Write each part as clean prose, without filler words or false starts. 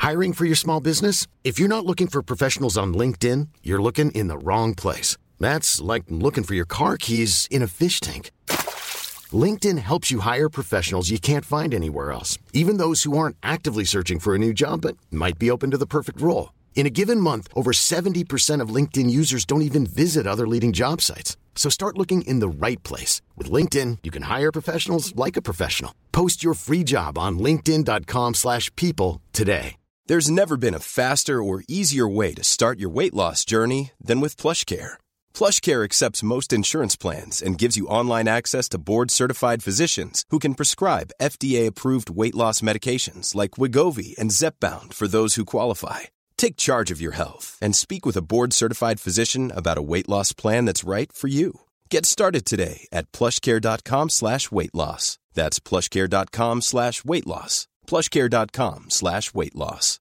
Hiring for your small business? If you're not looking for professionals on LinkedIn, you're looking in the wrong place. That's like looking for your car keys in a fish tank. LinkedIn helps you hire professionals you can't find anywhere else, even those who aren't actively searching for a new job but might be open to the perfect role. In a given month, over 70% of LinkedIn users don't even visit other leading job sites. So start looking in the right place. With LinkedIn, you can hire professionals like a professional. Post your free job on linkedin.com/people today. There's never been a faster or easier way to start your weight loss journey than with PlushCare. PlushCare accepts most insurance plans and gives you online access to board-certified physicians who can prescribe FDA-approved weight loss medications like Wegovy and Zepbound for those who qualify. Take charge of your health and speak with a board-certified physician about a weight loss plan that's right for you. Get started today at plushcare.com/weightloss. That's plushcare.com/weightloss. plushcare.com/weightloss.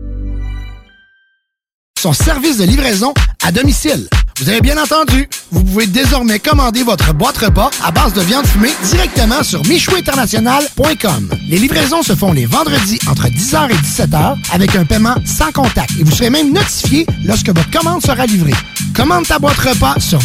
Son service de livraison à domicile. Vous avez bien entendu, vous pouvez désormais commander votre boîte repas à base de viande fumée directement sur michouinternational.com. Les livraisons se font les vendredis entre 10h et 17h avec un paiement sans contact et vous serez même notifié lorsque votre commande sera livrée. Commande ta boîte repas sur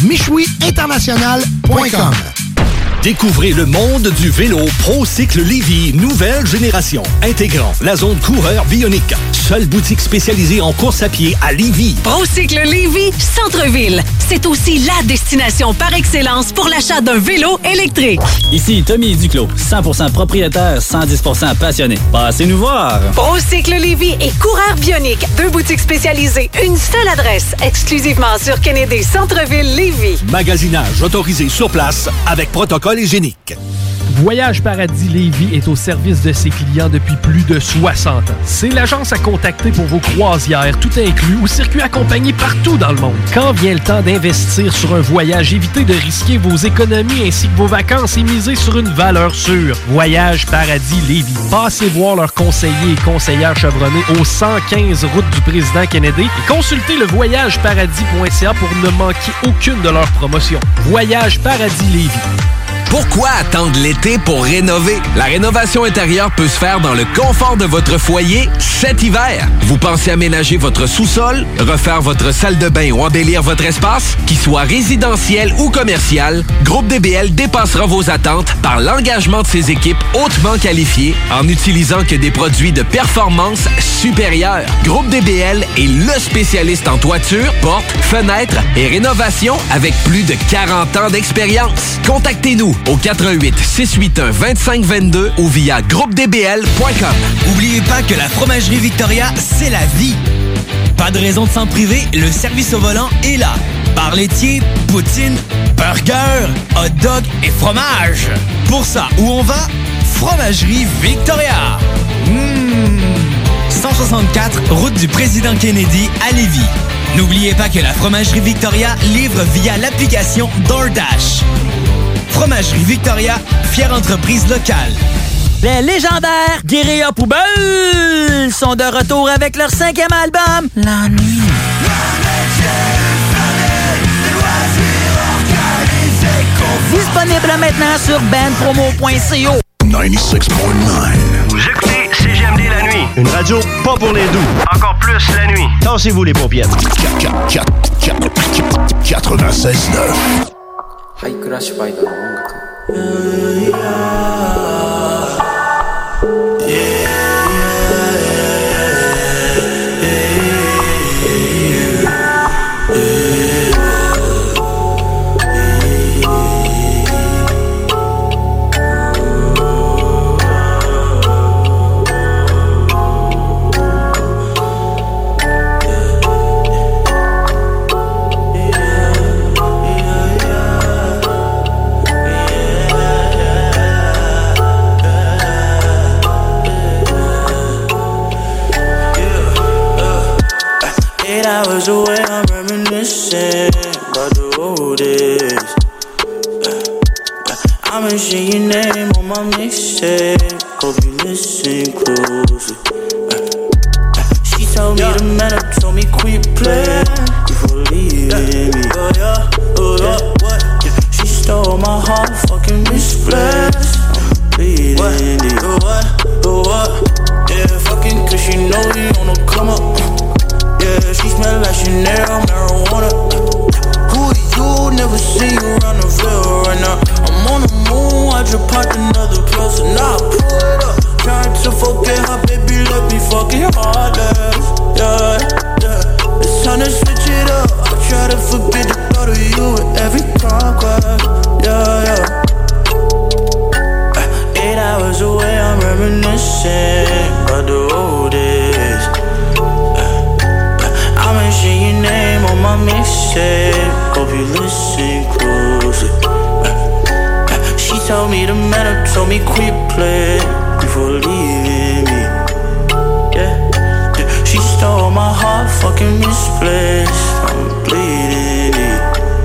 michouinternational.com. Découvrez le monde du vélo ProCycle Lévis, nouvelle génération, intégrant la zone coureur bionique. Seule boutique spécialisée en course à pied à Lévis. ProCycle Lévis, centre-ville. C'est aussi la destination par excellence pour l'achat d'un vélo électrique. Ici Tommy Duclos, 100% propriétaire, 110% passionné. Passez nous voir. ProCycle Lévis et coureur bionique, 2 boutiques spécialisées, une seule adresse, exclusivement sur Kennedy, centre-ville Lévis. Magasinage autorisé sur place avec protocole hygiénique. Voyage Paradis Lévis est au service de ses clients depuis plus de 60 ans. C'est l'agence à contacter pour vos croisières, tout inclus, ou circuits accompagnés partout dans le monde. Quand vient le temps d'investir sur un voyage, évitez de risquer vos économies ainsi que vos vacances et misez sur une valeur sûre. Voyage Paradis Lévis. Passez voir leurs conseillers et conseillères chevronnés au 115 route du Président Kennedy et consultez le voyageparadis.ca pour ne manquer aucune de leurs promotions. Voyage Paradis Lévis. Pourquoi attendre l'été pour rénover? La rénovation intérieure peut se faire dans le confort de votre foyer cet hiver. Vous pensez aménager votre sous-sol, refaire votre salle de bain ou embellir votre espace? Qu'il soit résidentiel ou commercial, Groupe DBL dépassera vos attentes par l'engagement de ses équipes hautement qualifiées en n'utilisant que des produits de performance supérieure. Groupe DBL est le spécialiste en toiture, portes, fenêtres et rénovation avec plus de 40 ans d'expérience. Contactez-nous au 88 681 2522 ou via groupedbl.com. N'oubliez pas que la fromagerie Victoria, c'est la vie. Pas de raison de s'en priver, le service au volant est là. Bar laitier, poutine, burger, hot dog et fromage. Pour ça, où on va? Fromagerie Victoria. 164, route du Président Kennedy à Lévis. N'oubliez pas que la fromagerie Victoria livre via l'application DoorDash. Fromagerie Victoria, fière entreprise locale. Les légendaires Guérilla Poubelle sont de retour avec leur 5e album, La Nuit. Disponible maintenant sur bandpromo.co. 96.9. Vous écoutez CGMD la nuit. Une radio pas pour les doux. Encore plus la nuit. Tassez-vous les paupières. 96.9. ハイクラッシュバイドの音楽。 Hours away, I'm reminiscing about the old days. I'ma say your name on my mixtape. Hope you listen closely. She told me to man up, told me quit playing before leaving me. Oh yeah, what? She stole my heart, fucking misplaced. Bleeding it. Oh what? Yeah, fucking fucking cause she know he on the come up. Yeah, she smell like Chanel, marijuana. Who are you? Never see you around the field right now. I'm on the moon, I just popped another pill, so now I pull it up. Trying to forget her, baby, let me fucking harder. Yeah, yeah. It's time to switch it up. I try to forget the thought of you with every conquest. Yeah, yeah. 8 hours away, I'm reminiscing about the old days. I'ma share your name on my mixtape. Hope you listen closely. She told me the man up, told me quit play before leaving me. Yeah, yeah. She stole my heart, fucking misplaced. I'm bleeding it.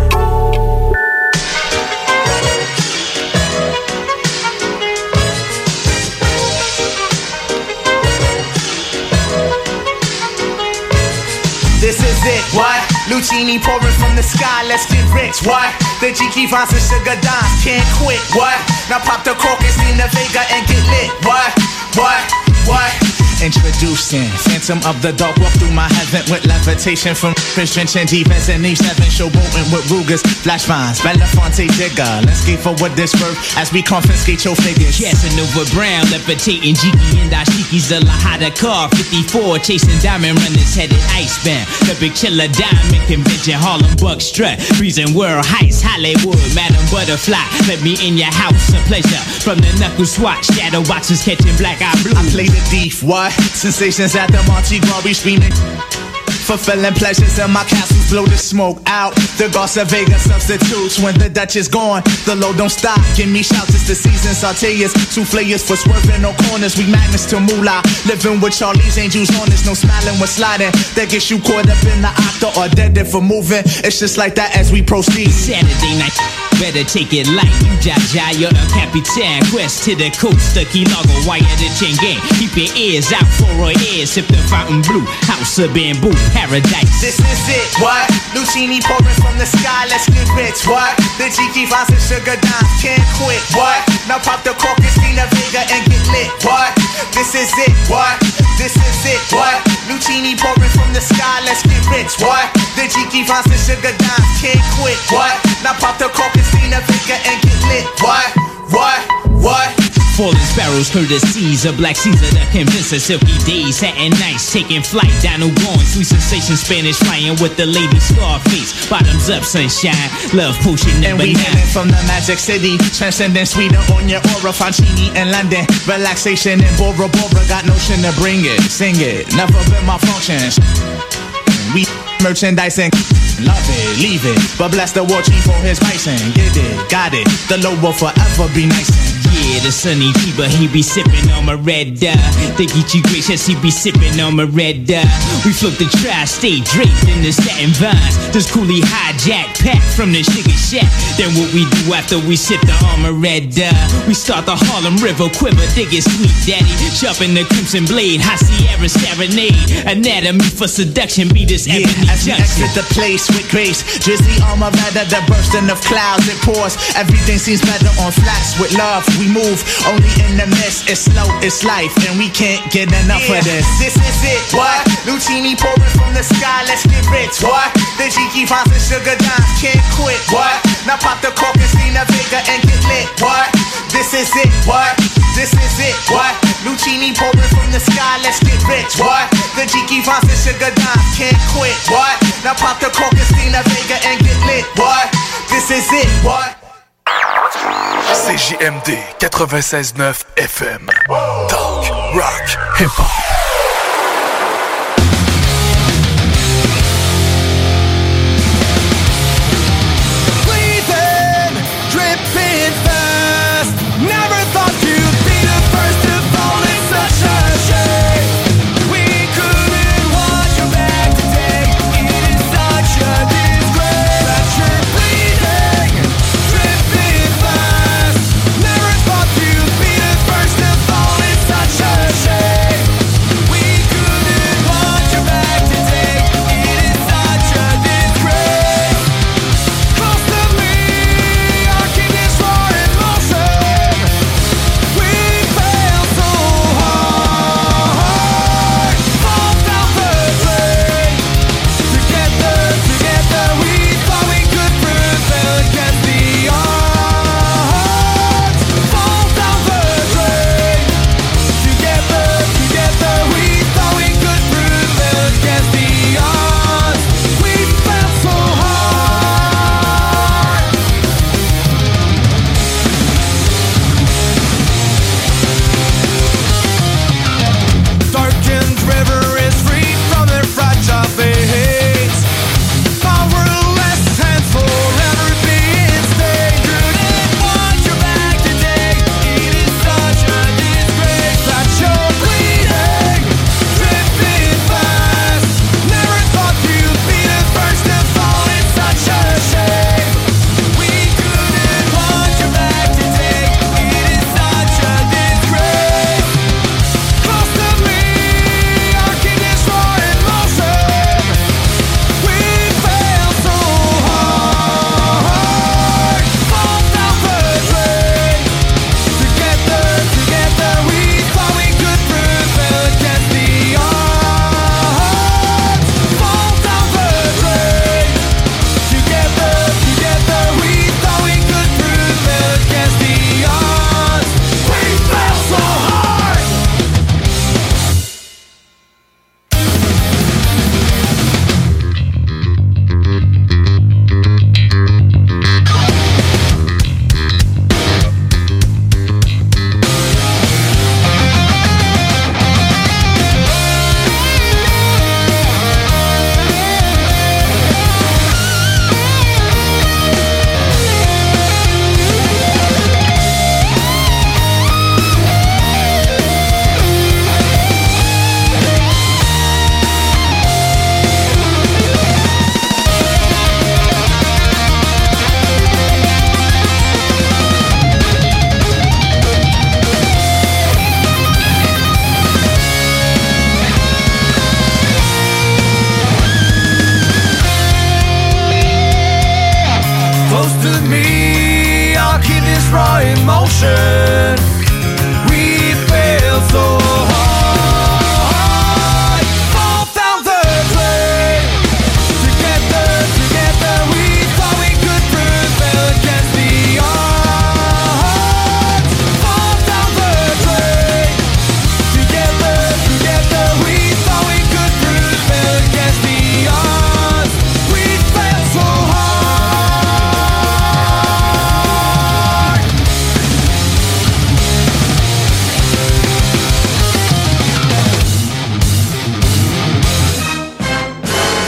This is it, what? Lucini pouring from the sky, let's get rich, what? The Jiki Vance and Sugar Dimes can't quit, what? Now pop the cork and steam the Vega and get lit, what? Introducing Phantom of the Dark, walk through my heaven with levitation from drenching defense and Eve 7 showboating with Rugers, flash vines, Belafonte digger. Let's skate for what this worth as we confiscate your figures. Casanova Brown, levitating Jiki and Dashiki's the Lahada car 54, chasing diamond runners headed icebound. The big chiller diamond convention, Harlem Buck strut, freezing world heights, Hollywood, Madam Butterfly. Let me in your house, a pleasure. From the knuckle swatch, shadow boxes catching black eye blue. I play the thief, what? Sensations at the Monte Gras, we screaming. Fulfilling pleasures in my castles, blow the smoke out. The Garza Vega substitutes when the Dutch is gone. The load don't stop, give me shouts, it's the season. Sauteers, souffleurs for swerving, no corners. We magnets to moolah, living with Charlie's Angels on us. No smiling when sliding, that gets you caught up in the octa or dead for moving. It's just like that as we proceed. Saturday night, better take it light. You Jaja, you're the Capitan. Quest to the coast, the Key Largo, wire the chain gang. Keep your ears out for our ears, sip the fountain blue. House of bamboo, paradise. This is it, what? Lucini pouring from the sky, let's get rich, what? The Jiki Vance and Sugar Dimes can't quit, what? Now pop the cork and steam the Vega and get lit, what? This is it, what? This is it, what? Lucini pouring from the sky, let's get rich, what? The Jiki Vance and Sugar Dimes can't quit, what? Now pop the cork and steam the Vega and get lit, what? Falling sparrows, courtesies of Black Caesar that convince us silky days, satin nights, taking flight, Dino going, sweet sensation, Spanish flying with the lady Scarface, bottoms up, sunshine, love potion number 9. And we hailing from the Magic City, transcending Sweden on your aura, Fancini in London, relaxation in Bora Bora, got notion to bring it, sing it, never been my function. We merchandising, love it, leave it, but bless the war chief for his bison. Get it, got it, the low will forever be nice. Yeah, the sunny fever, he be sipping on my red dye. The Geechee gracious, he be sipping on my red dye. We float the tri-state draped in the satin vines. This coolie hijack pack from the sugar shack. Then what we do after we sip the armor red dye? We start the Harlem River quiver, dig it sweet daddy. Sharpen the crimson blade, high Sierra serenade. Anatomy for seduction, be this ebony as we exit the place with grace. Drizzly armor rather the bursting of clouds, it pours. Everything seems better on flats with love. We move only in the mist. It's slow, it's life, and we can't get enough of this. This is it, what? Lucini pouring from the sky, let's get rich, what? The Jiki Vance and Sugar Dimes can't quit, what? Now pop the cork and steam the Vega and get lit, what? This is it, what? This is it, what? Lucini pouring from the sky, let's get rich, what? The Jiki Vance and Sugar Dimes can't quit, what? Now pop the cork and steam the Vega and get lit, what? This is it, what? CJMD 96.9 FM. Talk, rock, hip-hop. Breathing, dripping fast. Never thought you'd be the first to fall. It's such a shame. We couldn't watch your back today. It is such a disgrace that you're bleeding, dripping fast. Never thought you'd be the first to fall. It's such a shame.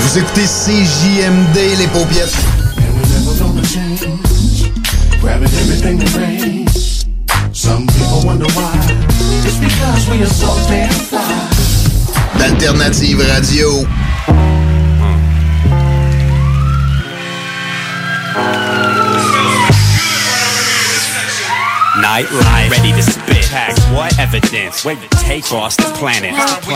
Vous écoutez CJMD, les paupiètes. Grabbing everything that rains. Some people wonder why. It's because we are so damn fly. D'Alternative Radio. Nightlife, ready to spit. Tax, what evidence? Where you take across the planet.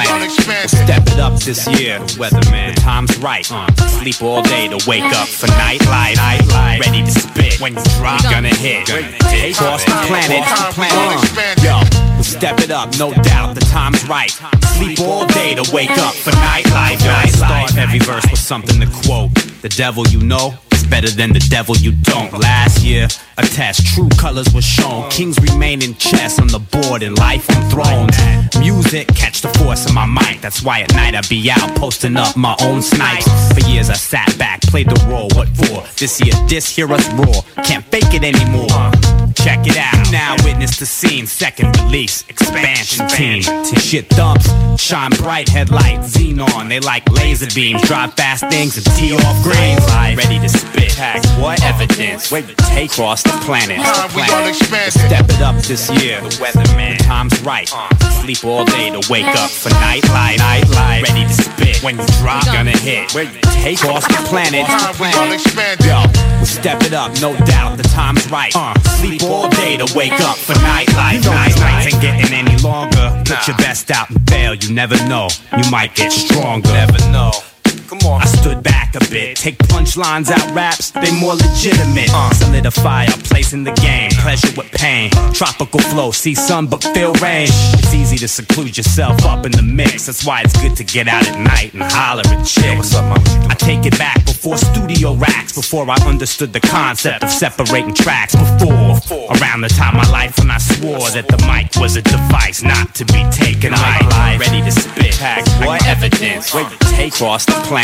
Step it up this year, weatherman. The time's right. Sleep all day to wake up for nightlife. Ready to spit. When you drop, gonna hit. Take across the planet. Yo, we'll step it up, no doubt. The time's right. Sleep all day to wake up for nightlife. Start every verse with something to quote. The devil you know is better than the devil you don't. Last year, a test, true colors were shown. Kings remain in chess on the board and life on thrones. Music, catch the force of my mic. That's why at night I be out posting up my own snipes. For years I sat back, played the role, what for? This year, hear us roar. Can't fake it anymore. Check it out. Now witness the scene. Second release, expansion team. Shit thumps, shine bright headlights, xenon. They like laser beams, drive fast things and tee off grains. Ready to spit. What evidence? Where you take across the planet. Step it up this year. The weatherman. The time's right. Sleep all day to wake up for nightlife. Ready to spit. When you drop, gonna hit. Where you take across the planet. Yo, we'll step it up, no doubt. The time's right. Sleep all day to wake up for nightlife. Nights ain't getting any longer. Put your best out and fail. You never know. You might get stronger. Never know. Come on. I stood back a bit. Take punchlines out raps, they more legitimate. Solidify our place in the game. Pleasure with pain. Tropical flow, see sun but feel rain. It's easy to seclude yourself up in the mix. That's why it's good to get out at night and holler at chicks. What's up, mom? I take it back before studio racks. Before I understood the concept of separating tracks. Before around the time of my life when I swore that the mic was a device not to be taken light. Ready to spit. What evidence? Where you take across the planet.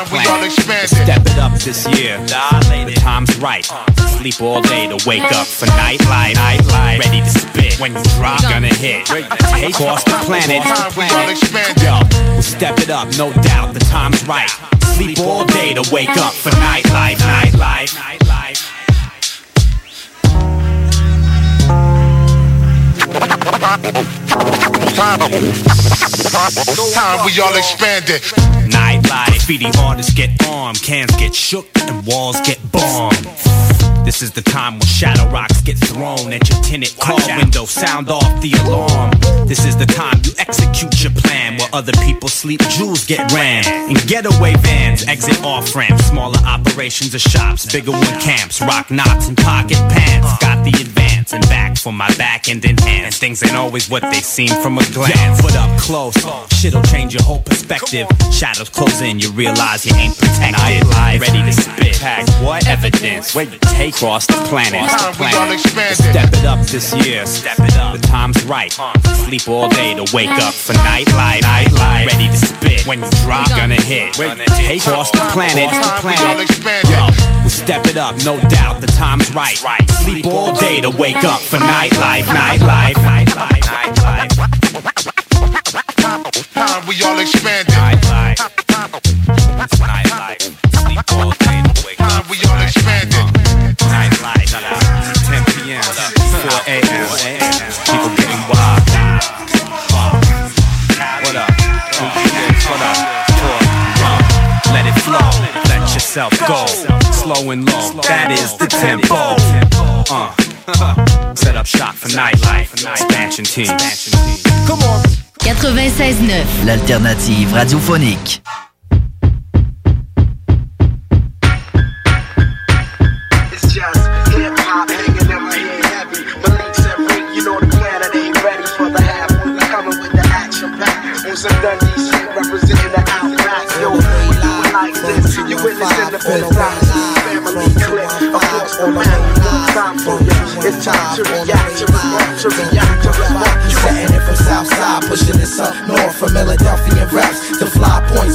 Step it up this year. The time's right. Sleep all day to wake up for nightlife. Ready to spit. When you drop, gonna hit. Take across the planet. Yo, we'll step it up, no doubt. The time's right. Sleep all day to wake up for nightlife. Time we all expanded. Nightlife, graffiti artists get armed, cans get shook, and walls get bombed. This is the time when shadow rocks get thrown at your tinted car window. Sound off the alarm. This is the time you execute your plan. While other people sleep, jewels get ran. In getaway vans, exit off ramps. Smaller operations or shops, bigger one camps. Rock knots and pocket pants. Got the advance and back for my back and enhance. Things ain't always what they seem from a glance. Put up close, shit'll change your whole perspective. Shadows close in, you realize you ain't protected. Ready to spit. What evidence? Where you take across the planet. Step it up this year. Step it up. The time's right. Sleep all day to wake up for nightlife. Ready to spit. When you drop, gonna hit. Take across the planet. Yo, we'll step it up, no doubt. The time's right. Sleep all day to wake up for nightlife. Time we all expanded. Sleep all day to wake up. Time we all expanded. Nightlife, 10 p.m., 4 a.m. People getting wild. What up? What up? Let it flow. Let yourself go. Slow and low. That is the tempo. Set up shop for nightlife. Expansion team. Come on. 96.9. L'alternative radiophonique. Some Dundee shit representing the outback. Yo, we do it like this. You witnessing the Philippines family clip. Of course, the man, time for you. It's time to react, to respond, to react, to respond. Setting it from Southside, pushing this up north from Philadelphia raps to fly points across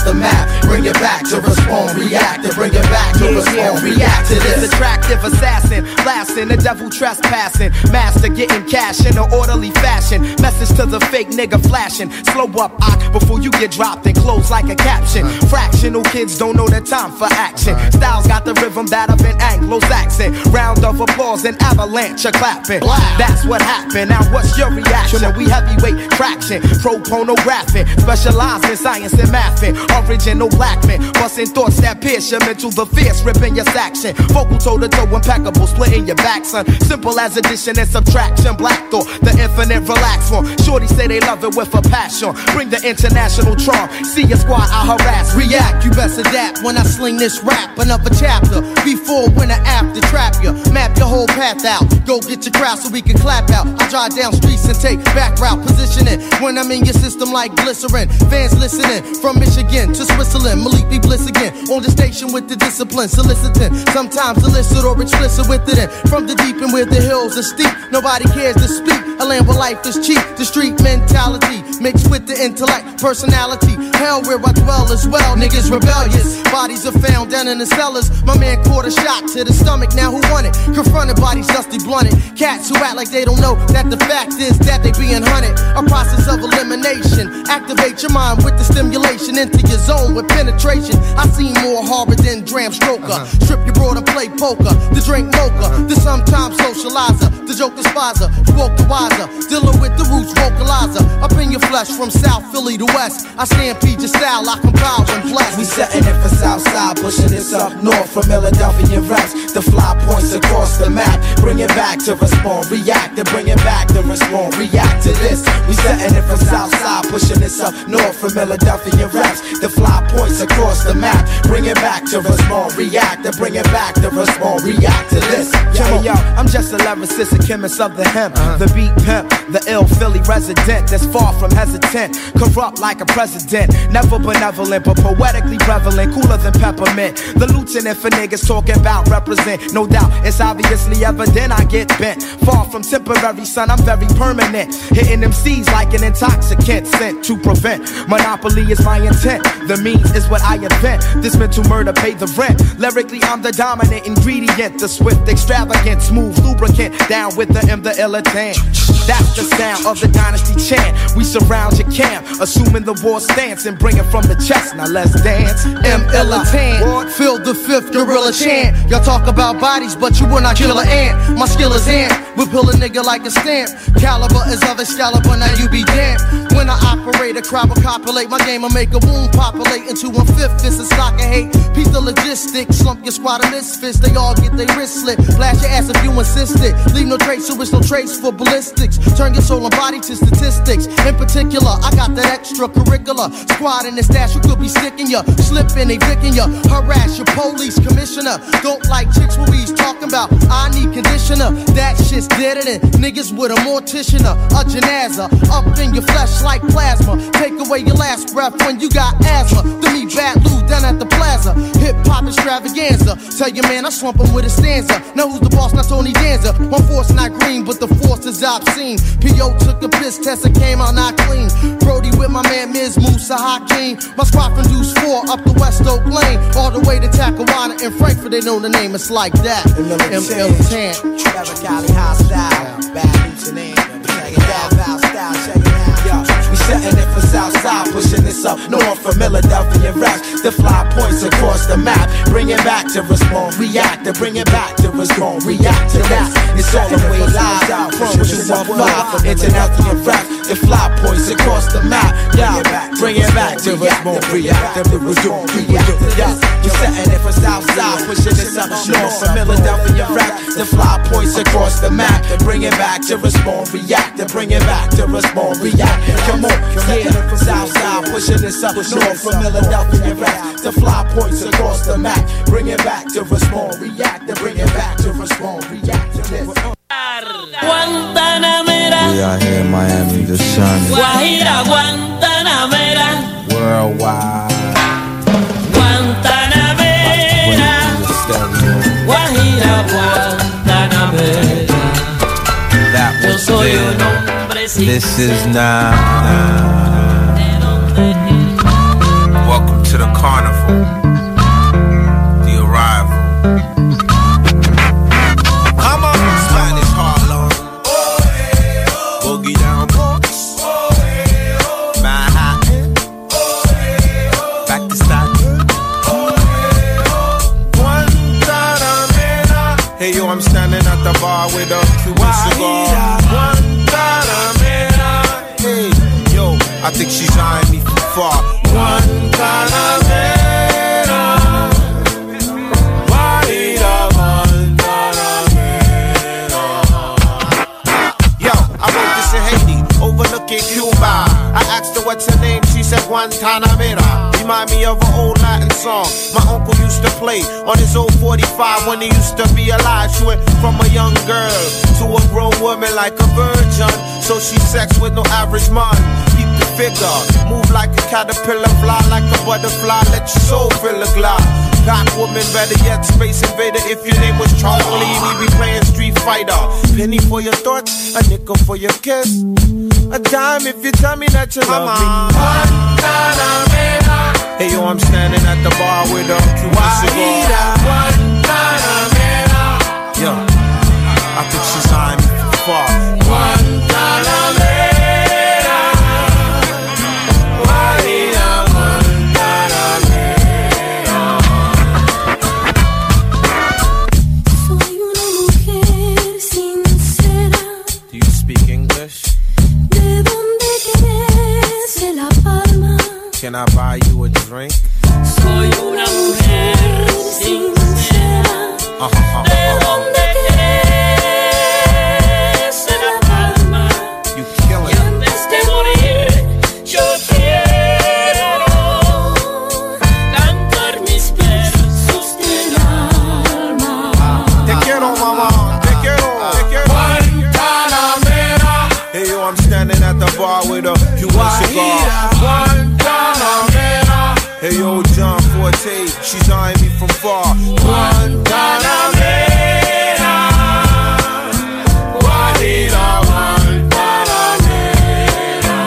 the map. Bring it back to respond, react, and bring it back to respond, react to this. Attractive assassin, blasting, the devil trespassing, master getting cash in an orderly fashion. Message to the fake nigga flashing. Slow up, before you get dropped and close like a caption. Fractional kids don't know the time for action. Styles got the rhythm that of an Anglo-Saxon. Round of applause and avalanche of clapping. That's what happened. Now what's your reaction? We heavyweight traction, pro pornographic, specialized in science and mathing. Original black men, busting thoughts that pierce your mental, the fierce ripping your section. Vocal toe to toe, impeccable, splitting your back, son. Simple as addition and subtraction. Black thought, the infinite relax form. Shorty say they love it with a passion. Bring the international charm. See your squad, I harass. React, you best adapt when I sling this rap. Another chapter, before, when, or after. Trap you, map your whole path out. Go get your crowd so we can clap out. I drive down streets and take back route positioning. When I'm in your system like glycerin. Fans listening from Michigan to Switzerland. Malik B. Bliss again on the station with the discipline. Soliciting, sometimes illicit or explicit with it. From the deep and where the hills are steep, nobody cares to speak. A land where life is cheap. The street mentality mixed with the intellect, personality. Hell where I dwell as well. Niggas rebellious. Bodies are found down in the cellars. My man caught a shot to the stomach. Now who won it? Confronted bodies dusty blunted. Cats who act like they don't know that the fact is that they being hunted. A process of elimination. Activate your mind with the stimulation into your zone with penetration. I see more horror than Dram Stroker. Strip your broad and play poker. The drink mocha. The sometimes socializer. The joke despiser. Spoke the wiser. Dealing with the roots vocalizer. Up in your flesh from South Philly to West. I stampede your style. I compile and bless. We setting it for Southside, pushing this up north from Philadelphia raps. The fly points across the map. Bring it back to respond, react, and bring it back to respond, react to this. We setting it for Southside, pushing this up north from Philadelphia raps. The fly points across the map. Bring it back to respond, react, and bring it back to respond, react to this. Yo, I'm just a lyricist, a chemist of the hemp, the beat pimp, the ill Philly resident that's far from hesitant, corrupt like a president, never benevolent but poetically prevalent, cooler than peppermint. The lieutenant for niggas talking about represent, no doubt it's obviously evident I get bent. Far from temporary, son, I'm very permanent, hitting them C's like an intoxicant sent to prevent. Monopoly is my intent, the means is what I invent. This mental murder pay the rent. Lyrically I'm the dominant ingredient, the swift, extravagant, smooth lubricant, down with the M, the illitant. That's the sound of the dynasty chant. We surround your camp, assuming the war stance and bring it from the chest. Now let's dance. M. Illitant, feel the fifth gorilla chant. Y'all talk about bodies, but you will not kill an ant. My skill is ant, we pull a nigga like a stamp. Caliber is of Excalibur, now you be damned. When I operate, a crowd will copulate. My game will make a wound populate into 1/5. It's a stock of hate. Piece the logistics, slump your squad of misfits. They all get their wrist slit. Blast your ass if you insist it. Leave no trace, so it's no trace for ballistics. Turn your soul and body to statistics. In particular, I got that extracurricular squad in the stash. You could be sticking ya, slipping, they vicking ya. Harass your police commissioner. Don't like chicks what we's talking about. I need conditioner. That shit's deader than niggas with a mortician. A janaza up in your flesh like plasma. Take away your last breath when you got asthma. To me, bad Lou down at the plaza. Hip hop extravaganza. Tell your man I swamp him with a stanza. Now who's the boss? Not Tony Danza. One force not green, but the force is obscene. P.O. took a piss test and came out not clean. Brody with my man Miz Musa Hakeem. My squad from Deuce 4 up the West Oak Lane. All the way to Tacawana and Frankfurt, they know the name. It's like that. M.L.Tant. Trevor Cali hostile. Bad lieutenant. Check it out, Val style. Check it out. Yo, we setting it for Southside, pushing this up north from Philadelphia raps. The fly points across the map. Bring it back to respond, react, to bring it back to respond, react to that. It's all the way live from 215 international rap. The fly points across the map. Yeah, bring it back to respond, react, to respond, react to that. You're setting it for Southside, pushing this up north from Philadelphia rap. The fly points across the map. Bring it back to respond, react, to bring it back to respond, react. Come on, yeah, from Southside, pushing this up north from Philadelphia rap. The fly points across the map. Bring it back to respond, react, to bring it back to respond, react to this. Guantanamera. We are here in Miami, just shining. Guajira, Guantanamera. Worldwide. Guantanamera. Guajira, Guantanamera. That Yo was soy then. un hombre sin This is now. Welcome to the arrival. The arrival. Come on, Spanish Harlem. Boogie down Bronx. Manhattan. Back to Staten. Guantanamera. Hey yo, I'm standing at the bar with a Cuban cigar. Guantanamera. Hey yo, I think she's eyeing me from far. Guantanamera. Guarida, Guantanamera. Yo, I wrote this in Haiti, overlooking Cuba. I asked her what's her name, she said Guantanamera. Remind me of an old Latin song my uncle used to play on his old 45 when he used to be alive. She went from a young girl to a grown woman like a virgin. So she sex with no average man. Keep the figure, move like a caterpillar, fly like a butterfly, let your soul fill the glass. Cock woman, better yet, Space Invader. If your name was Charlie, we be playing Street Fighter. Penny for your thoughts, a nickel for your kiss. A dime if you tell me that you love me. Guantanamera. Hey yo, I'm standing at the bar with a Cuban cigar. Guantanamera. Yo, I think she's eyeing me from far. Guantanamera. Guarida, Guantanamera. Soy una mujer sincera. Do you speak English? ¿De dónde quieres? De La Palma. Can I buy you a drink? Soy una mujer sincera. ¿De dónde quieres? De La Palma. You killing Y antes de morir, yo quiero cantar mis versos del alma. Te quiero, mamá. Te quiero. Te quiero. Guantanamera. Hey yo, I'm standing at the bar with a Cuban cigar. Guantanamera. Hey yo, John Forte, she's eyeing me from far. Guantanamera. Guarida, Guantanamera.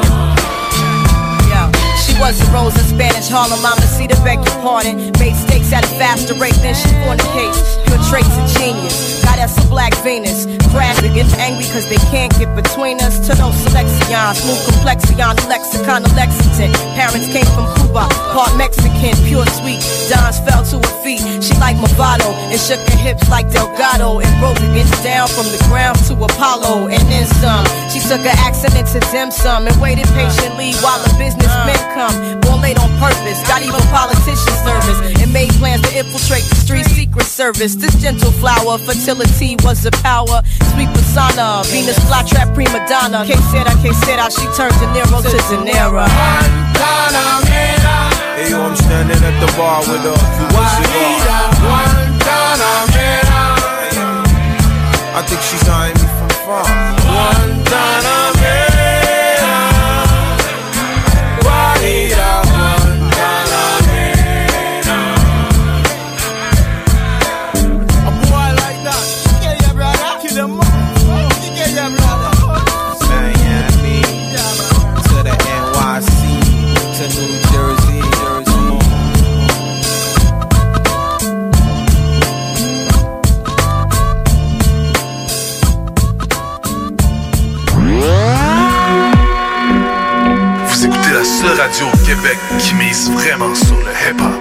Yo, she was a rose in Spanish Harlem, Mama Cita, beg your pardon. Made steaks at a faster rate than she fornicates. Pure traits of genius, got us a black Venus. Crash to get angry cause they can't get between us. To no selection, smooth complexion, lexicon of Lexington. Parents came from Cuba, part Mexican, pure sweet. Dons fell to her feet, she like Movado and shook her hips like Delgado. And broke against down from the ground to Apollo and then some. She took her accent into dim sum and waited patiently while the businessmen come. Born late on purpose, got even politicians nervous and made plans to infiltrate the street secret service. This gentle flower, fertility was a power. Sweet persona, Venus flytrap prima donna. Que sera, she turned De Niro to De Niro. Hey yo, I'm standing at the bar with a Cuban cigar. Guantanamera. I think she's eyeing me from far. Guantanamera. Guarida, Guantanamera. A boy like that, kill your brother, kill them all. Kill your brother. Miami to the NYC to New Jersey. Vous écoutez la seule radio au Québec qui mise vraiment sur le hip-hop.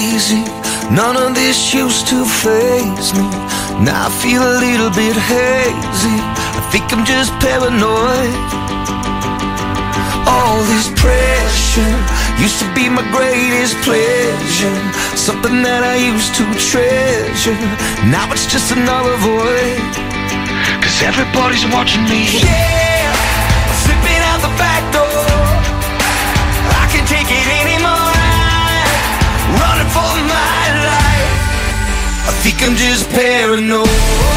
crazy. None of this used to faze me. Now I feel a little bit hazy. I think I'm just paranoid. All this pressure used to be my greatest pleasure. Something that I used to treasure. Now it's just another void. 'Cause everybody's watching me. Yeah, I'm slipping out the back door. I can't take it anymore. I'm running for my life. I think I'm just paranoid.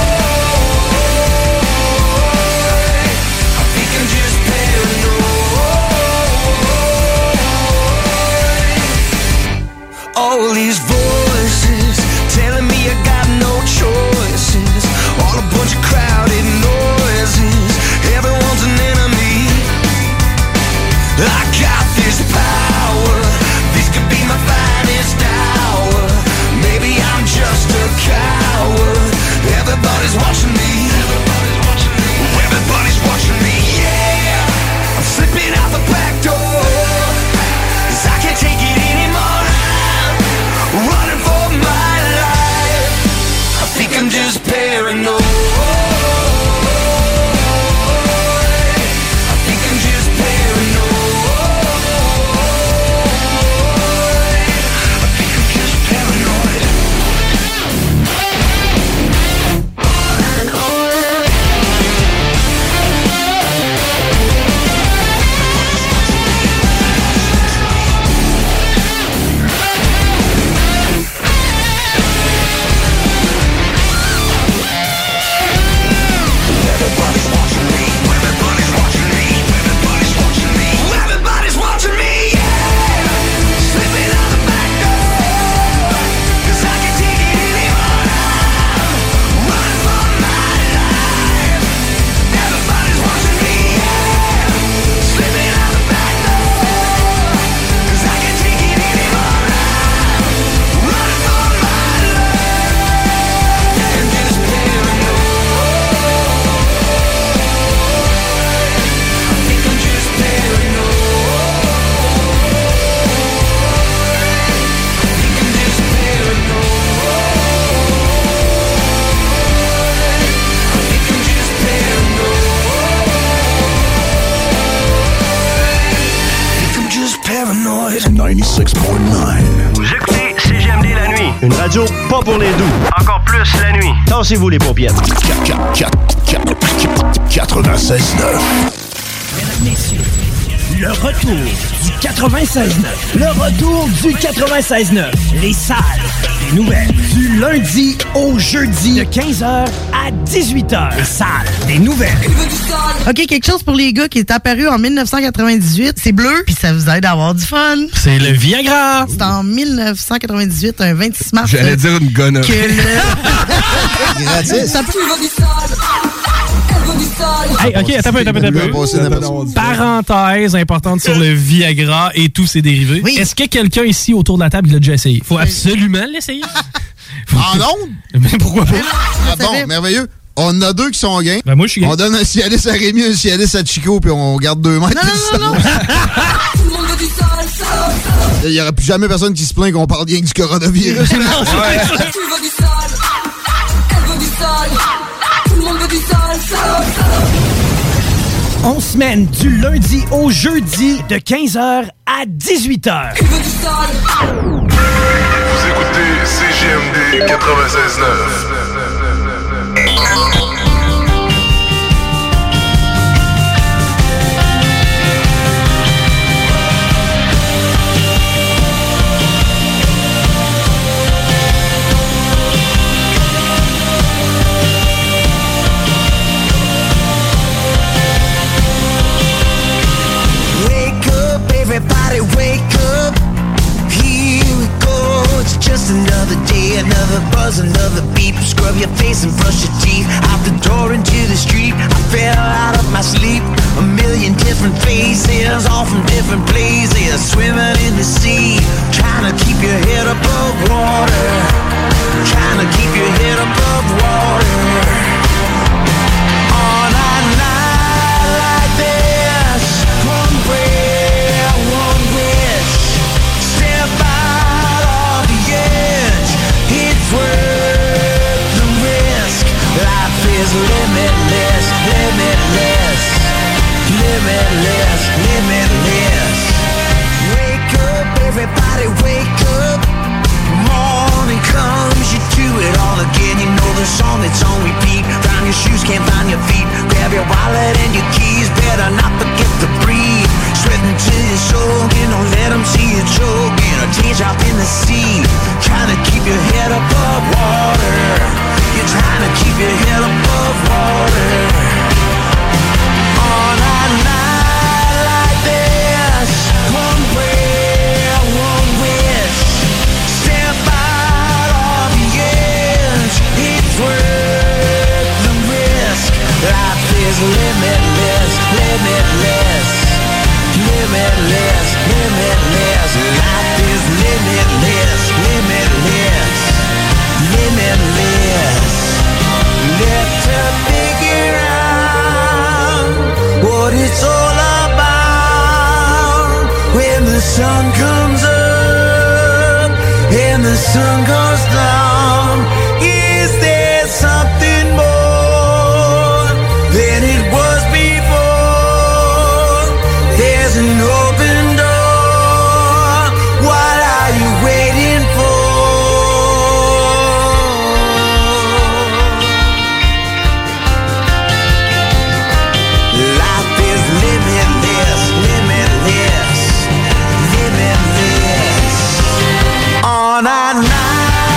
I think I'm just paranoid. All these voices telling me I got no choices. All a bunch of crowded noises. Everyone's an enemy. I got this power. This could be my finest hour. Maybe I'm just a coward. Everybody's watching me. Everybody's watching me, yeah. I'm slipping out the back door. 'Cause I can't take it anymore. I'm running for my life. I think I'm just paranoid. I think I'm just paranoid. I think I'm just paranoid. Everybody's watching me, yeah. Slipping out the back door. 'Cause I can't take it anymore. I'm running for my life. Everybody's watching me, yeah. Slipping out the back door. 'Cause I can't take it anymore. I'm running for my life. I'm just paranoid. I think I'm just paranoid. Paranoid. 96.9. Vous écoutez CGMD la nuit. Une radio pas pour les doux. Encore plus la nuit. Tassez-vous les paupières. 96.9. Mesdames, messieurs, le retour du 96.9. Le retour du 96.9. Les salles des nouvelles. Du lundi au jeudi de 15h à 18h. Les salles des nouvelles. OK, quelque chose pour les gars qui est apparu en 1998. C'est bleu, puis ça vous aide à avoir du fun. C'est le Viagra. C'est en 1998, un 26 mars. J'allais dire une gonne. Gratis. Ça peut... Hey, OK, attends un peu. Parenthèse importante sur le Viagra et tous ses dérivés. Oui. Est-ce que quelqu'un ici autour de la table l'a déjà essayé? Faut absolument l'essayer. En ondes? Mais pourquoi pas? Ah bon, merveilleux. On a deux qui sont gains. Ben moi, je suis gain. On donne un Cialis à Rémi, un Cialis à Chico, puis on garde 2 mètres. Non. Il n'y aura plus jamais personne qui se plaint qu'on parle bien du coronavirus. On semaine du lundi au jeudi de 15h à 18h. Vous écoutez CGMD 96.9. Everybody wake up, here we go. It's just another day, another buzz, another beep. Scrub your face and brush your teeth. Out the door into the street, I fell out of my sleep. A million different faces, all from different places. Swimming in the sea, trying to keep your head above water. Trying to keep your head above water. On a night like this, one prayer, one wish. Step out of the limitless, limitless. Wake up, everybody wake up. Morning comes, you do it all again. You know the song that's on repeat. Find your shoes, can't find your feet. Grab your wallet and your keys. Better not forget to breathe. Sweating till you're soaking. Don't let them see you choking. A teardrop in the sea. Trying to keep your head above water. You're trying to keep your head above water. On a night like this, one prayer, one wish. Step out of the edge. It's worth the risk. Life is limitless, limitless, limitless, limitless. Life is limitless, limitless, limitless. Left to figure out what it's all about. When the sun comes up and the sun goes down, is there something more than it was before? There's an open door. What are you waiting for? Life is limitless, limitless, limitless. On a night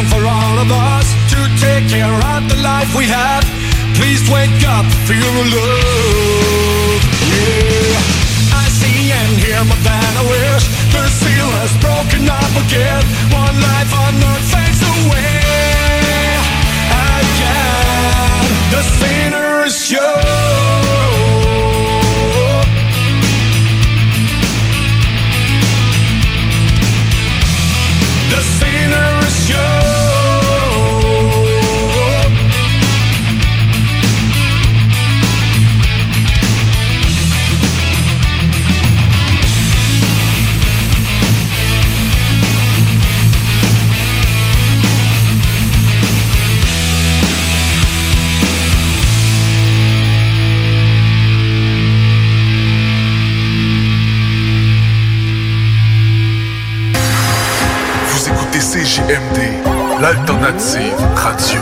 time for all of us to take care of the life we have. Please wake up, feel the love. Yeah, I see and hear more than I wish. The seal has broken up again. One life on earth fades away again. The sinner is you. The sinner is you. CJMD, l'alternative radio.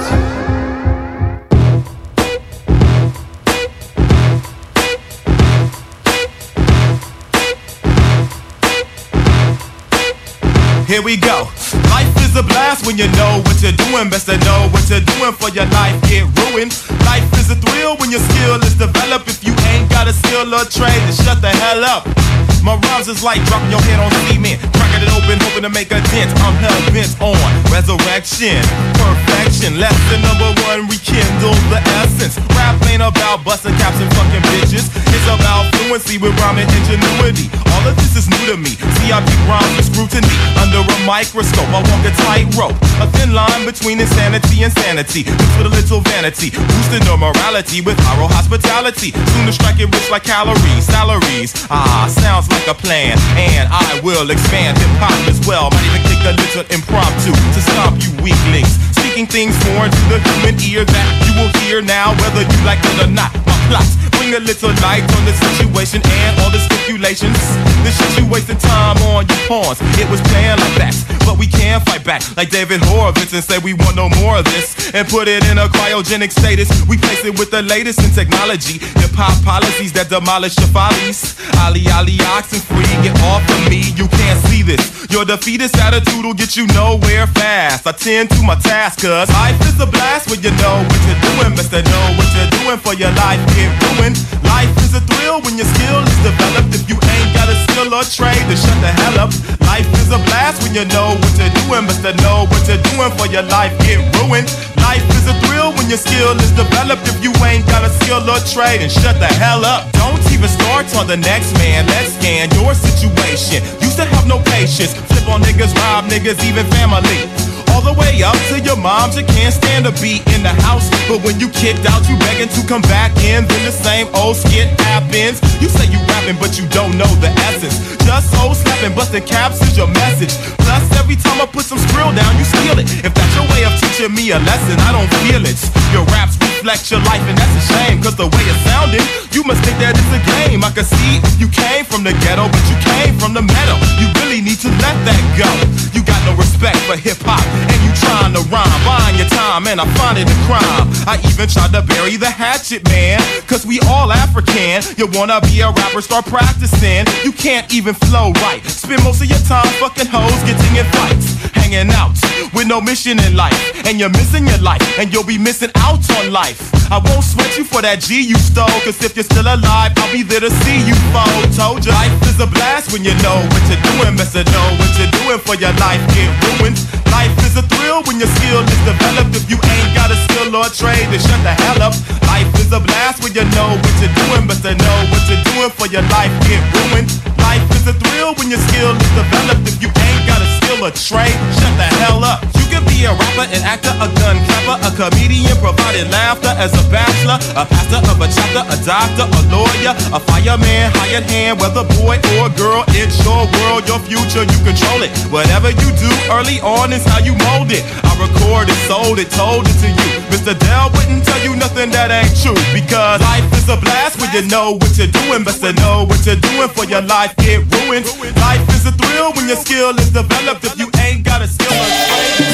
Here we go. Life is a blast when you know what you're doing. Best to know what you're doing for your life get ruined. Life is a thrill when your skill is developed. If you ain't got a skill or trade, then shut the hell up. My rhymes is like dropping your head on cement, cracking it open, hoping to make a dent. I'm hell bent on resurrection, perfection. Lesson number one, rekindle the essence. Rap ain't about busting caps and fucking bitches. It's about fluency with rhyming ingenuity. All of this is new to me. See, I beat rhymes with scrutiny under a microscope. I walk a tightrope, a thin line between insanity and sanity. Mixed with a little vanity, boosting your morality with oral hospitality. Soon to strike it rich like calories, salaries. Sounds like a plan, and I will expand hip-hop as well. Might even kick a little impromptu to stomp you weaklings. Speaking things foreign to the human ear that you will hear now, whether you like it or not. My plots bring a little light on the situation and all the stipulations. The shit you wasting time on, you pawns. It was planned like that, but we can fight back like David Horowitz and say we want no more of this and put it in a cryogenic status. We place it with the latest in technology. Hip-hop policies that demolish your follies. Ali, oxen free, get off of me. You can't see this. Your defeatist attitude will get you nowhere fast. I tend to my task, cause life is a blast when you know what you're doing. Best to know what you're doing for your life get ruined. Life is a thrill when your skill is developed. If you ain't got a skill or trade, then shut the hell up. Life is a blast when you know what you're doing. Best to know what you're doing for your life get ruined. Life is a thrill when your skill is developed. If you ain't got a skill or trade, then shut the hell up. Don't even start on the next man. Let's scan your situation. Used to have no patience. Flip on niggas, rob niggas, even family. All the way up to your moms, you can't stand to be in the house. But when you kicked out, you begging to come back in. Then the same old skit happens. You say you rapping, but you don't know the essence. Just so slapping, busting caps is your message. Plus, every time I put some skrill down, you steal it. If that's your way of teaching me a lesson, I don't feel it. Your raps reflect your life, and that's a shame. Cause the way it sounded, you must think that it's a game. I can see you came from the ghetto, but you came from the meadow. You really need to let that go. You got no respect for hip-hop, and you trying to rhyme, buying your time, and I find it a crime. I even tried to bury the hatchet, man, cause we all African. You wanna be a rapper, start practicing. You can't even flow right. Spend most of your time fucking hoes, getting in fights, hanging out with no mission in life. And you're missing your life, and you'll be missing out on life. I won't sweat you for that G you stole, cause if you're still alive, I'll be there to see you fall. Told you, life is a blast when you know what you're doing. Best to know what you're doing for your life get ruined. Life is a thrill when your skill is developed. If you ain't got a skill or trade, then shut the hell up. Life is a blast when you know what you're doing. Best to know what you're doing for your life get ruined. Life is a thrill when your skill is developed. If you ain't got a skill or trade, shut the hell up. You can be a rapper, an actor, a gun clapper, a comedian, providing laughter as a bachelor, a pastor of a chapter, a doctor, a lawyer, a fireman, hired hand, whether boy or girl, it's your world, your future, you control it. Whatever you do early on is how you mold it. I recorded, sold it, told it to you. Mr. Dell wouldn't tell you nothing that ain't true, because life is a blast when you know what you're doing. Best to know what you're doing for your life get ruined. Life is a thrill when your skill is developed. If you ain't got a skill or trade.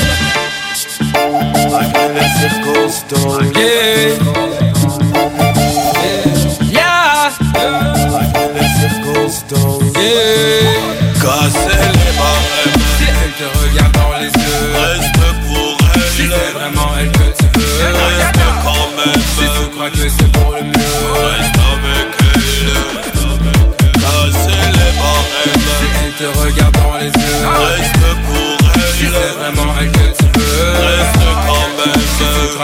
Like a mythical story. Yeah. Like a mythical story. Casser les barèmes. Si elle te regarde dans les yeux, reste pour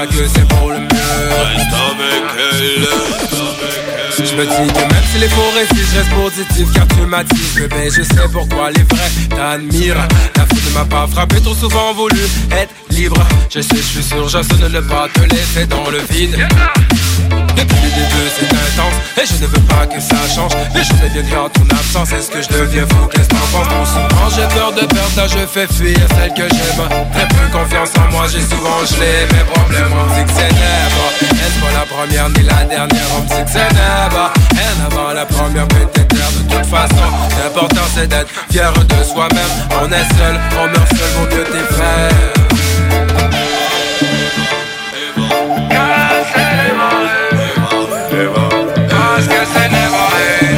crois que c'est pour le mieux. Reste avec elle. Je me dis que même si les faux récits, je reste positif car tu m'attises. Bébé, je sais pourquoi les vrais t'admirent. La foule ne m'a pas frappé, trop souvent voulu être libre. Je sais, je suis sûr, j'essaie de ne pas te laisser dans le vide. Depuis le début c'est intense et je ne veux pas que ça change. Les choses deviennent grave ton absence, est-ce que je deviens fou, qu'est-ce que t'en penses? Trop souvent j'ai peur de perdre, là je fais fuir celle que j'aime. Très peu confiance en moi, j'ai souvent gelé mes problèmes. On me dit que c'est never, est-ce pas la première ni la dernière? On me dit que c'est never, rien avant la première peut-être. De toute façon, l'important c'est d'être fier de soi-même. On est seul, on meurt seul, vaut mieux tes frères. Parce que c'est les marais.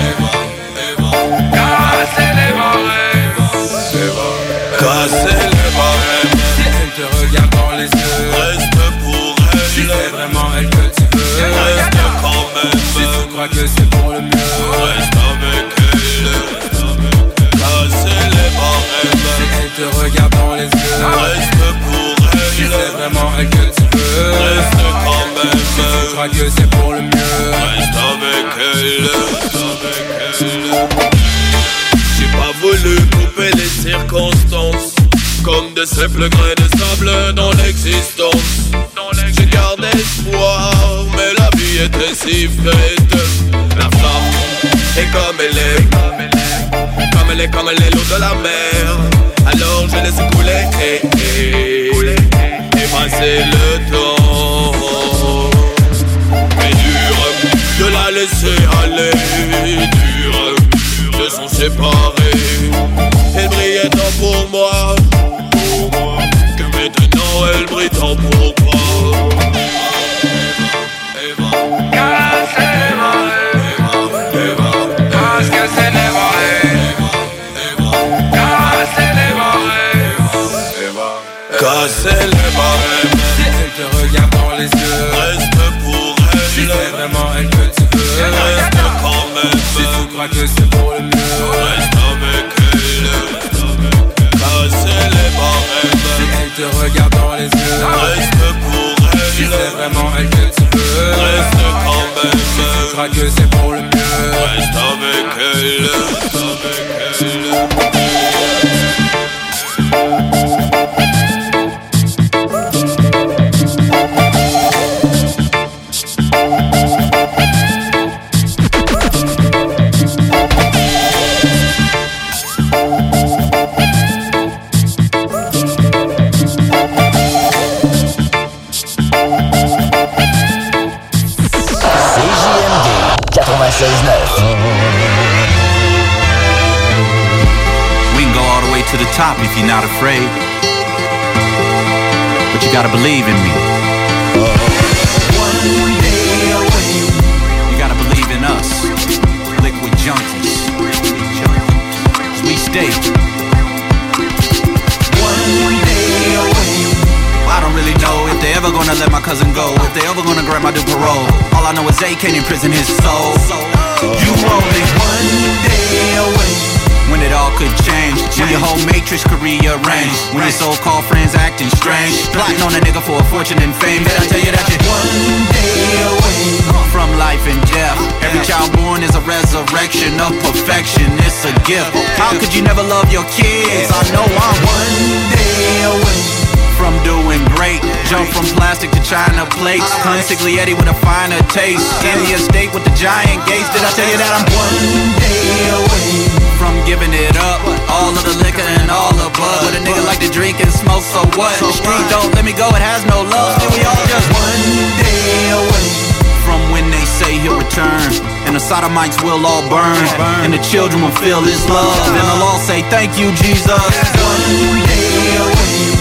Casser les marais. Casser les marais. Si elle te regarde dans les yeux, reste pour elle. Si c'est vraiment elle que tu veux, reste quand même. Si tu crois que c'est pour le mieux, reste avec elle. Casser les marais. Si elle te regarde dans les yeux, reste pour elle. Si c'est vraiment elle que tu veux, reste quand même. Si tu crois que c'est pour le mieux, reste avec elle. J'ai pas voulu couper les circonstances comme de simples grains de sable dans l'existence. J'ai gardé espoir, mais la vie était si faite. La flamme est comme elle est, comme elle est, comme l'eau de la mer. Alors je laisse couler et passer le temps. Mais dur de la laisser aller, dur de s'en séparer. Elle brillait tant pour moi, que maintenant elle brille tant pour moi. Casser les marais, parce que c'est les marais. Casser les marais, casser les marais. Si elle te regarde dans les yeux, reste pour elle. Si c'est vraiment elle que tu veux, reste quand même. Si tu crois que c'est pour le mieux, reste avec elle. Casser les marais. Si elle te regarde dans les yeux, reste pour elle. Si c'est vraiment elle que tu veux, reste quand même. Si tu crois que c'est pour le mieux, reste avec elle. We can go all the way to the top if you're not afraid, but you gotta believe in me. You gotta believe in us, liquid junkies. As we stay. I don't really know if they ever gonna let my cousin go, if they ever gonna grant my dude parole. All I know is they can't imprison his soul. You only one day away. When it all could change, when your whole matrix could rearrange, when your so-called friends acting strange, plotting on a nigga for a fortune and fame. Did I tell you that you're one day away from life and death? Every child born is a resurrection of perfection. It's a gift. How could you never love your kids? I know I'm one day away from doing great. Jump from plastic to china plates, consigliere with a finer taste. In the estate with the giant gates. Did I tell you that I'm one day away from giving it up? All of the liquor and all the bud. But a nigga like to drink and smoke, so what? The street don't let me go, it has no love. Still we all just one day away from when they say he'll return, and the sodomites will all burn, and the children will feel his love, and they'll all say thank you, Jesus. One day away.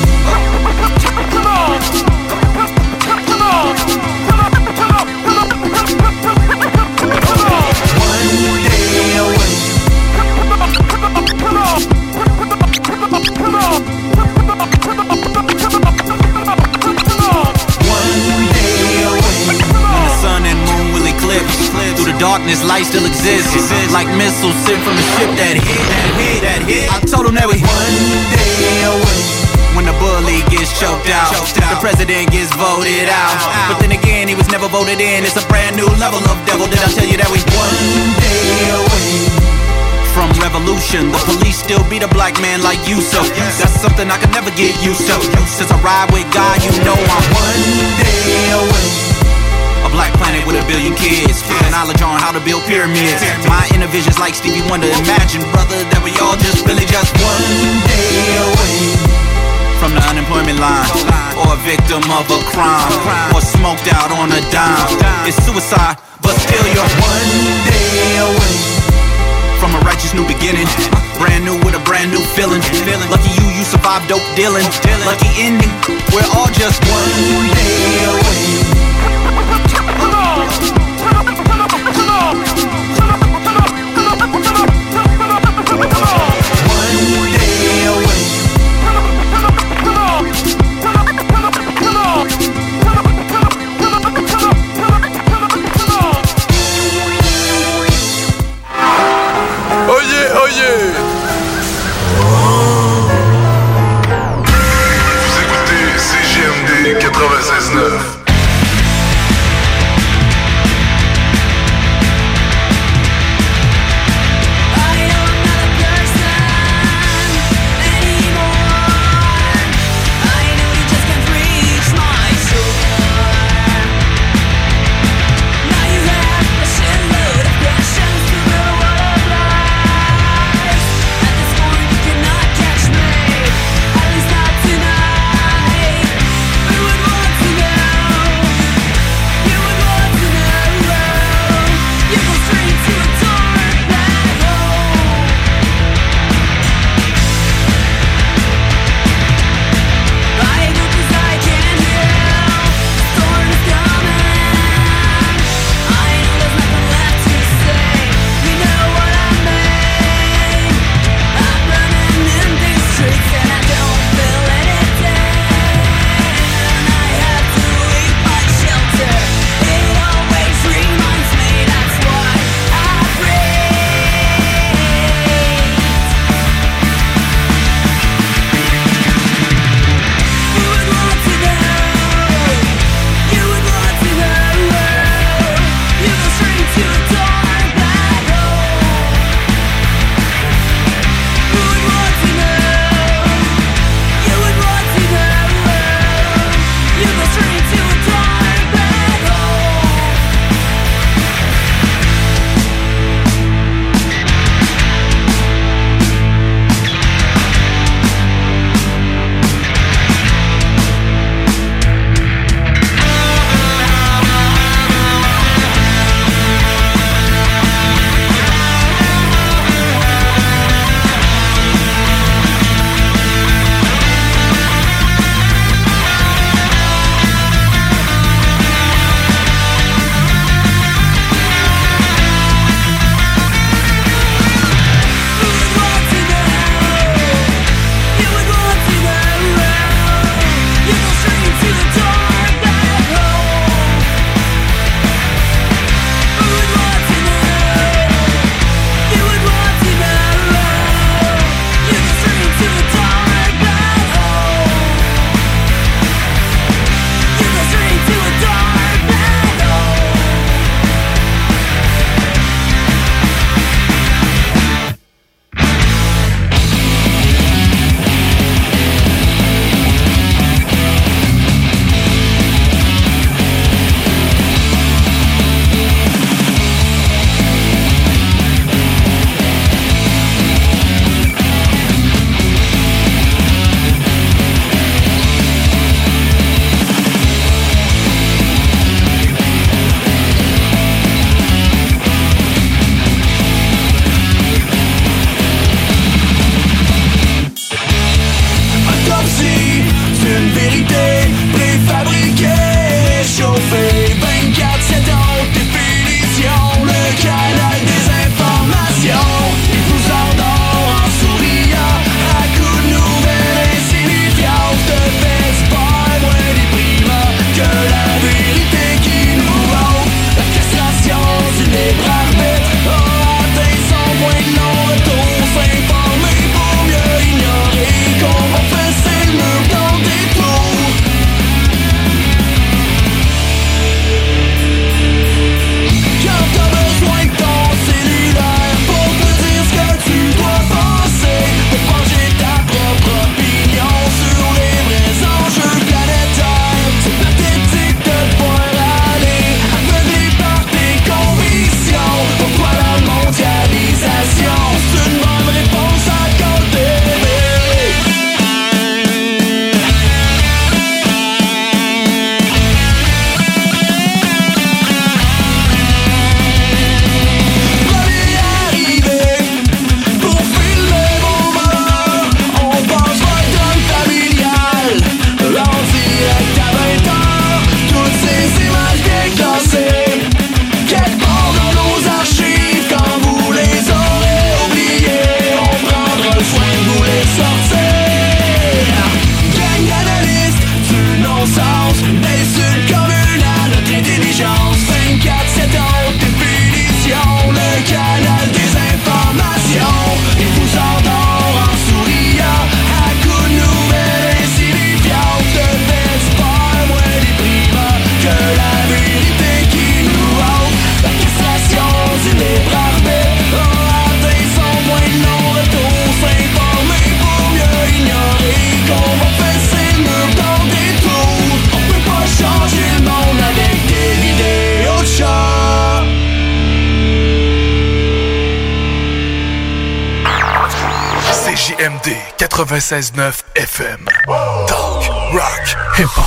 Through the darkness, light still exists. Like missiles sent from a ship that hit. I told them that we one day away when the bully gets choked out. The president gets voted out. But then again, he was never voted in. It's a brand new level of devil. Did I tell you that we one day away from revolution? The police still beat a black man like you, so that's something I could never get used to. Since I ride with God, you know I'm one day away. A black planet with a billion kids, with knowledge on how to build pyramids. My inner vision's like Stevie Wonder. Imagine, brother, that we all just really just one day away from the unemployment line, or a victim of a crime, or smoked out on a dime. It's suicide, but still you're one day away from a righteous new beginning, brand new with a brand new feeling. Lucky you survived dope dealing. Lucky ending, we're all just one day away. Vous écoutez CJMD 96.9. CJMD 96.9 FM. Talk, rock, hip-hop.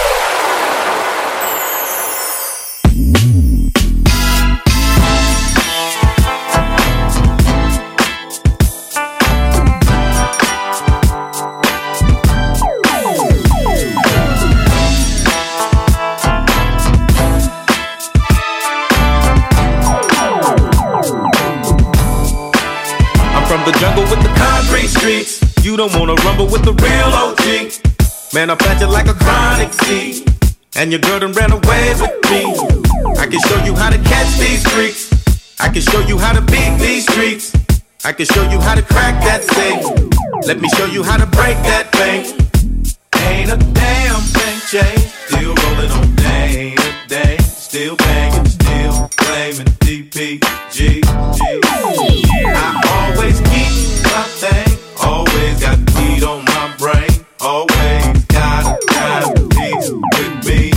From the jungle with the concrete streets, you don't wanna rumble with the real OG. Man, I plant you like a chronic seed, and your girl done ran away with me. I can show you how to catch these freaks. I can show you how to beat these streets. I can show you how to crack that safe. Let me show you how to break that bank. Ain't a damn thing changed. Still rolling on day to day. Still banging, still claiming DPG. I always keep my thing. Always got weed on my brain. Always got a timepiece with me.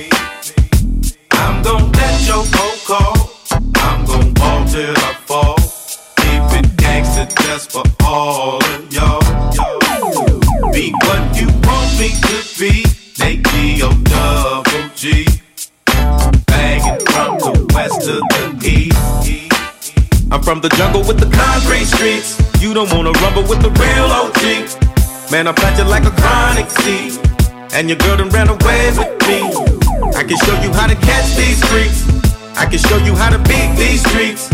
I'm gon' let your phone call. I'm gon' ball till I fall. Keep it gangsta just for all of y'all. Be what you want me to be. Nate D-O-double-G. Banging from the west to the east. I'm from the jungle with the concrete streets. You don't wanna rumble with the real OG. Man, I plant you like a chronic seed, and your girl done ran away with me. I can show you how to catch these freaks. I can show you how to beat these streets.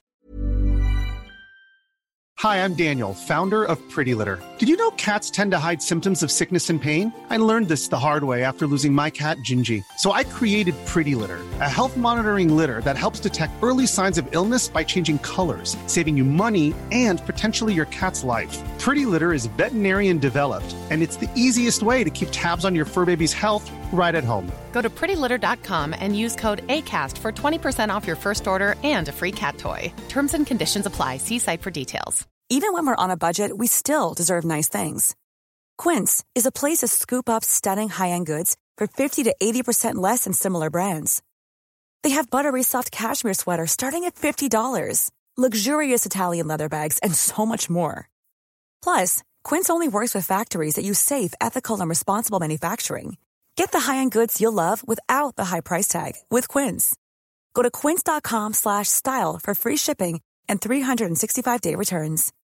Hi, I'm Daniel, founder of Pretty Litter. Did you know cats tend to hide symptoms of sickness and pain? I learned this the hard way after losing my cat, Gingy. So I created Pretty Litter, a health monitoring litter that helps detect early signs of illness by changing colors, saving you money and potentially your cat's life. Pretty Litter is veterinarian developed, and it's the easiest way to keep tabs on your fur baby's health right at home. Go to prettylitter.com and use code ACAST for 20% off your first order and a free cat toy. Terms and conditions apply. See site for details. Even when we're on a budget, we still deserve nice things. Quince is a place to scoop up stunning high-end goods for 50 to 80% less than similar brands. They have buttery soft cashmere sweaters starting at $50, luxurious Italian leather bags, and so much more. Plus, Quince only works with factories that use safe, ethical, and responsible manufacturing. Get the high-end goods you'll love without the high price tag with Quince. Go to quince.com/style for free shipping and 365-day returns.